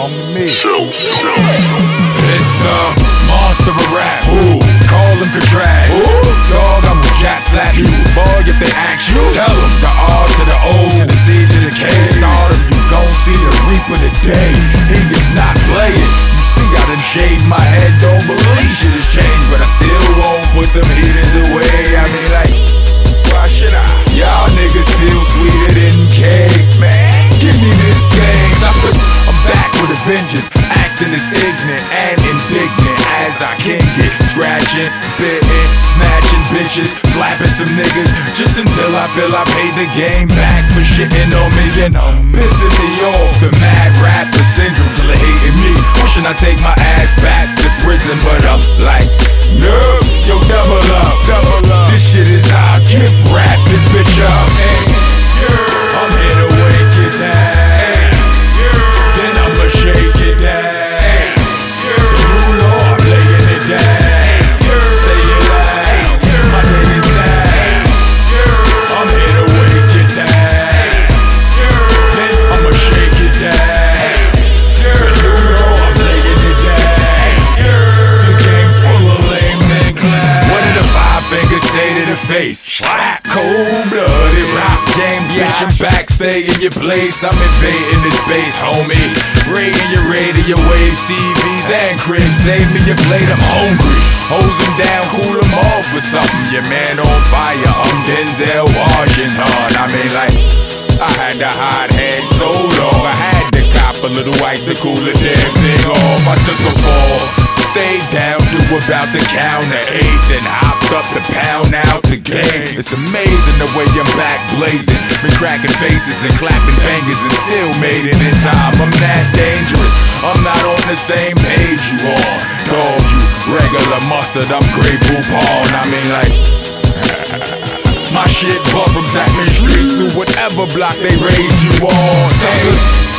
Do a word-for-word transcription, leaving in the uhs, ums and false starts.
belong to me. So, so. It's the monster of rap. Who? Call him Contrast. Who? Dog, I'm gonna jack slap you. Boy, if they ask you, tell them the R to the O to the C to the K. Stardom, you gon' see the reaper today. He is not playing. You see, I done shaved my head. Don't believe shit has changed, but I still won't put them heaters away. I mean, like, why should I? Y'all niggas still sweeter than cake, man. Give me this thing. Suckers, I'm back with a vengeance. Acting as ignorant and indignant as I can get. Scratching, spitting, snatching bitches, slapping some niggas, just until I feel I paid the game back for shitting on me and pissing me off. The mad rapper syndrome till they hating me. Wishing I take my ass back to prison, but I'm like, no, yo, double up, double up. This shit is ours. Gift wrap this bitch up. Hey, yeah. I'm here to wake your time. Hey, yeah. Then I'ma shake it down. Face, slap, cold-blooded rock James, bitch, I'm back, stay in your place. I'm invading this space, homie. Raiding your radio waves, T Vs and cribs. Save me your plate, I'm hungry. Hose him down, cool him off or something. Your man on fire, I'm Denzel Washington. I mean, like, I had the hot head so long, I had to cop a little ice to cool the damn thing off. I took a fall, stayed down to about the count of eight, then hopped up to pound out the game. It's amazing the way I'm back blazing, been cracking faces and clapping bangers and still made it in time. I'm that dangerous, I'm not on the same page you on. Dog, you regular mustard, I'm Grey Poupon. I mean, like, my shit buff from Sacman Street to whatever block they raised you on. Suckers.